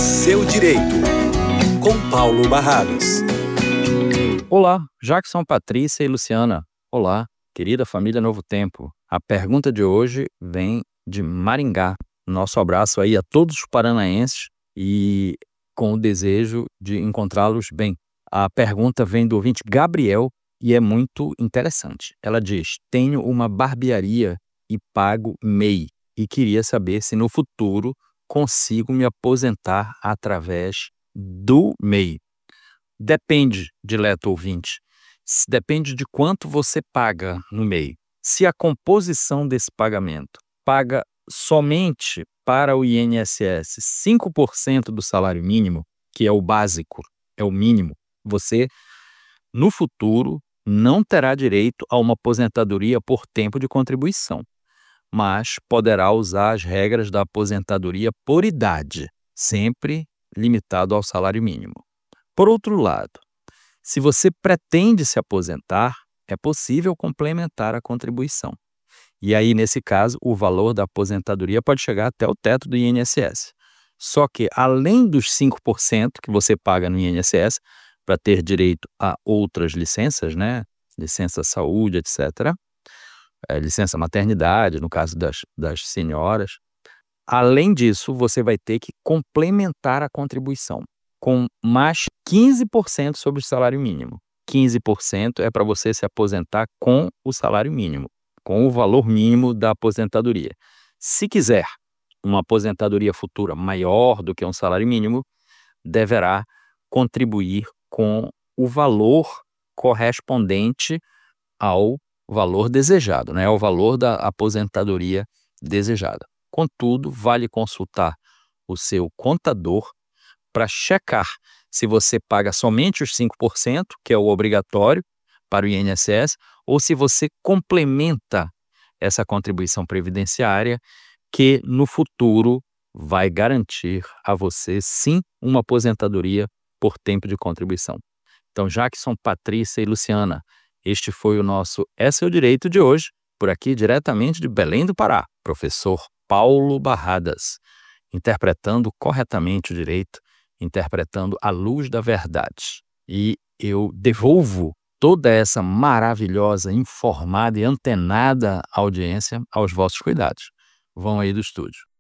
Seu Direito, com Paulo Barradas. Olá, Jackson, Patrícia e Luciana. Olá, querida família Novo Tempo. A pergunta de hoje vem de Maringá. Nosso abraço aí a todos os paranaenses e com o desejo de encontrá-los bem. A pergunta vem do ouvinte Gabriel e é muito interessante. Ela diz: tenho uma barbearia e pago MEI e queria saber se no futuro consigo me aposentar através do MEI. Depende, dileto ouvinte. Depende de quanto você paga no MEI. Se a composição desse pagamento paga somente para o INSS 5% do salário mínimo, que é o básico, é o mínimo, você, no futuro, não terá direito a uma aposentadoria por tempo de contribuição, mas poderá usar as regras da aposentadoria por idade, sempre limitado ao salário mínimo. Por outro lado, se você pretende se aposentar, é possível complementar a contribuição. E aí, nesse caso, o valor da aposentadoria pode chegar até o teto do INSS. Só que, além dos 5% que você paga no INSS, para ter direito a outras licenças, né? Licença saúde, etc., licença maternidade, no caso das senhoras. Além disso, você vai ter que complementar a contribuição com mais 15% sobre o salário mínimo. 15% é para você se aposentar com o salário mínimo, com o valor mínimo da aposentadoria. Se quiser uma aposentadoria futura maior do que um salário mínimo, deverá contribuir com o valor correspondente ao valor desejado, né? Ao valor da aposentadoria desejada. Contudo, vale consultar o seu contador para checar se você paga somente os 5%, que é o obrigatório para o INSS, ou se você complementa essa contribuição previdenciária, que no futuro vai garantir a você, sim, uma aposentadoria por tempo de contribuição. Então, Jackson, Patrícia e Luciana, este foi o nosso É Seu Direito de hoje, por aqui diretamente de Belém do Pará, professor Paulo Barradas, interpretando corretamente o direito, interpretando à luz da verdade. E eu devolvo toda essa maravilhosa, informada e antenada audiência aos vossos cuidados. Vão aí do estúdio.